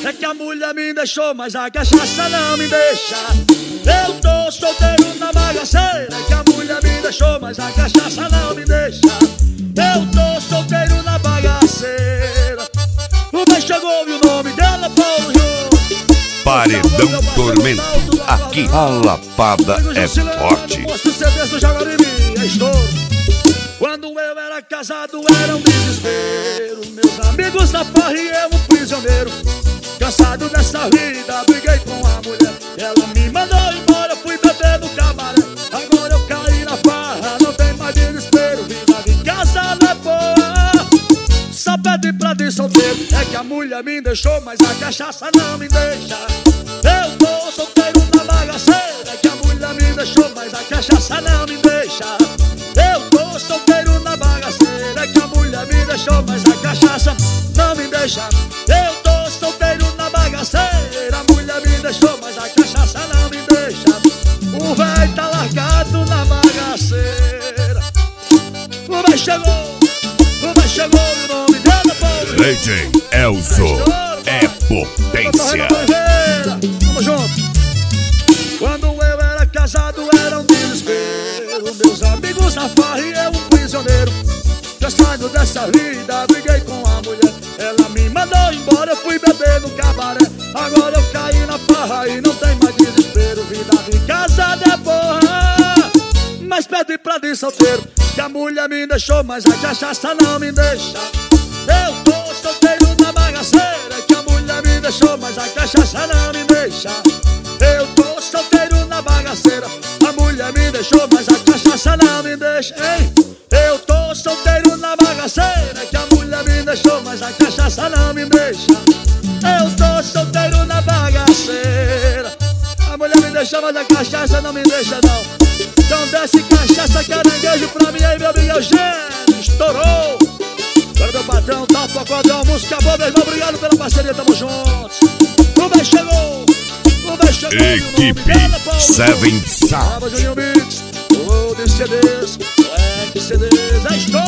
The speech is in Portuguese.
É que a mulher me deixou, mas a cachaça não me deixa. Eu tô solteiro na bagaceira. É que a mulher me deixou, mas a cachaça não me deixa. Eu tô solteiro na bagaceira. O bem chegou e o nome dela Paulo Júnior. Paredão Tormento, aqui a lapada é forte. Quando eu era casado era um desespero. Meus amigos na farra e eu um prisioneiro. Cansado dessa vida, briguei com a mulher. Ela me mandou embora, fui beber no cabaré. Agora eu caí na farra, não tem mais desespero. Vida de casa não é boa, só pede pra de solteiro. É que a mulher me deixou, mas a cachaça não me deixa. Eu tô solteiro na bagaceira. É que a mulher me deixou, mas a cachaça não me deixa. Eu tô solteiro na bagaceira. É que a mulher me deixou, mas a cachaça não me deixa. Eu tô solteiro na bagaceira. A mulher me deixou, mas a cachaça não me deixa. O véi tá largado na bagaceira. O véi chegou e o nome dela é Paulo. DJ Elzo é potência. Vamos junto. Quando eu era casado era um desespero. Meus amigos na farra e eu um prisioneiro. Cansado dessa vida, briguei com a mulher. Ela me mandou embora, eu fui beber no cabaré. Agora eu caí na farra e não tem mais desespero. Vida de casada é boa, mas pede pra de solteiro. Que a mulher me deixou, mas a cachaça não me deixa. Eu tô solteiro na bagaceira. Que a mulher me deixou, mas a cachaça não me deixa. Eu tô solteiro na bagaceira. A mulher me deixou, mas a cachaça não me deixa. Ei, eu tô solteiro na bagaceira. Que a mulher me deixou, mas a cachaça não me deixa. Eu tô solteiro na bagaceira. A mulher me deixou, mas a cachaça não me deixa não. Então desce cachaça, caranguejo pra mim aí, meu amigo Eugênio. Estourou. Agora meu patrão, topa, acordão, música boa, meu irmão. Obrigado pela parceria, tamo juntos. O bem chegou. Equipe Seven Sound. Juninho Mix, CDs, CDs, é estouro.